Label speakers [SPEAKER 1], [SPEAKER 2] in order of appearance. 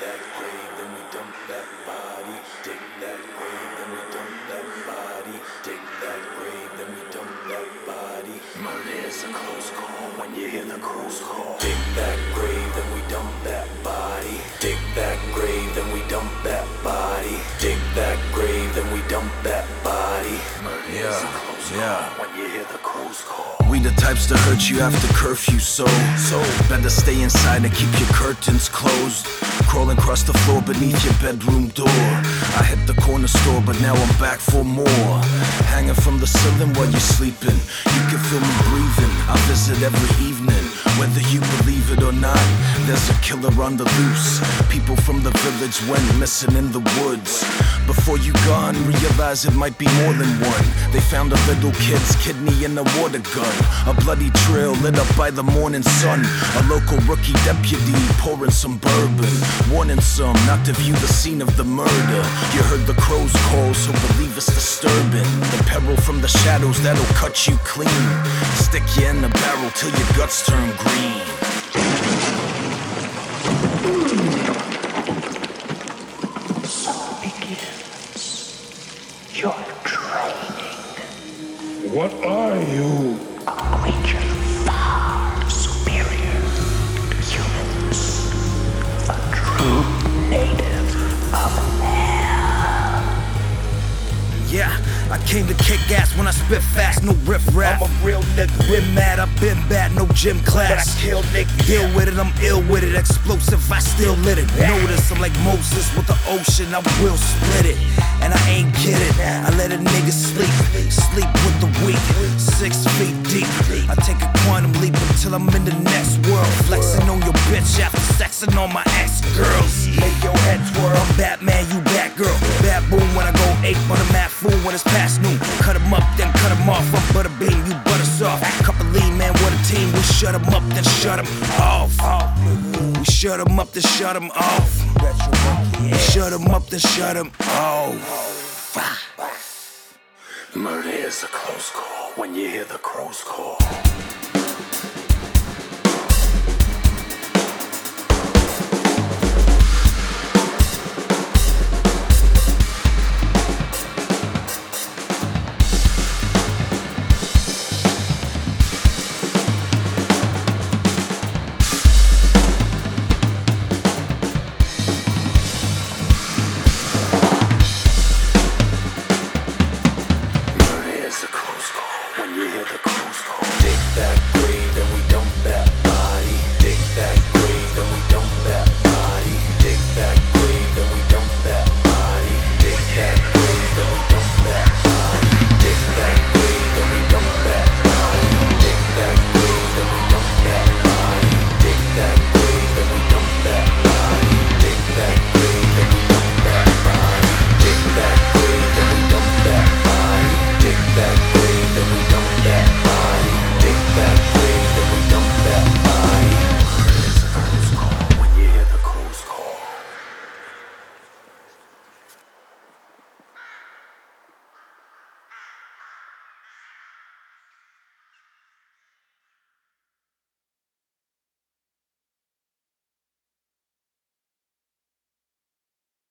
[SPEAKER 1] that grave, then we dump that body. Dig that grave, then we dump that body. Dig that grave, then we dump that body. Murder is a close call when you hear the close call. Dig that grave, then we dump that body. Dig that grave, then we dump that body. Dig that grave, then we dump that body. Murder is a close call when you hear the close call.
[SPEAKER 2] We the types to hurt you after curfew, so better stay inside and keep your curtains closed. Crawling across the floor beneath your bedroom door. I hit the corner store, but now I'm back for more. Hanging from the ceiling while you're sleeping. You can feel me breathing. I visit every evening. Whether you believe it or not, there's a killer on the loose. People from the village went missing in the woods. Before you gone, realize it might be more than one. They found a little kid's kidney in a water gun. A bloody trail lit up by the morning sun. A local rookie deputy pouring some bourbon, warning some not to view the scene of the murder. You heard the crow's call, so believe it's disturbing. The peril from the shadows that'll cut you clean. Stick you in the barrel till your guts turn green.
[SPEAKER 3] So begins your training.
[SPEAKER 4] What are you?
[SPEAKER 3] A creature far superior to humans. A true native of hell.
[SPEAKER 2] Yeah, I came to kick ass when I spit fast, no riff rap.
[SPEAKER 1] I'm a real nigga.
[SPEAKER 2] Been mad, I've been bad, no gym class.
[SPEAKER 1] But I kill niggas.
[SPEAKER 2] Deal with it, I'm ill with it. Explosive, I still lit it. Notice I'm like Moses with the ocean, I will split it. And I ain't kidding, I let a nigga sleep. Sleep with the weak, 6 feet deep. I take a quantum leap until I'm in the next world. Flexing on your bitch after sexing on my ex-girls.
[SPEAKER 1] Make your head twirl.
[SPEAKER 2] I'm Batman, you Batgirl. Bad boom when I go ape on a mad fool when it's past noon. Cut 'em up, then cut 'em off. I'm Butterbean, you butter soft. Couple lean man, what a team. We shut 'em up, then shut 'em off. We shut 'em up, then shut 'em off. We shut 'em up, then shut 'em off.
[SPEAKER 1] Murder is a close call when you hear the crow's call.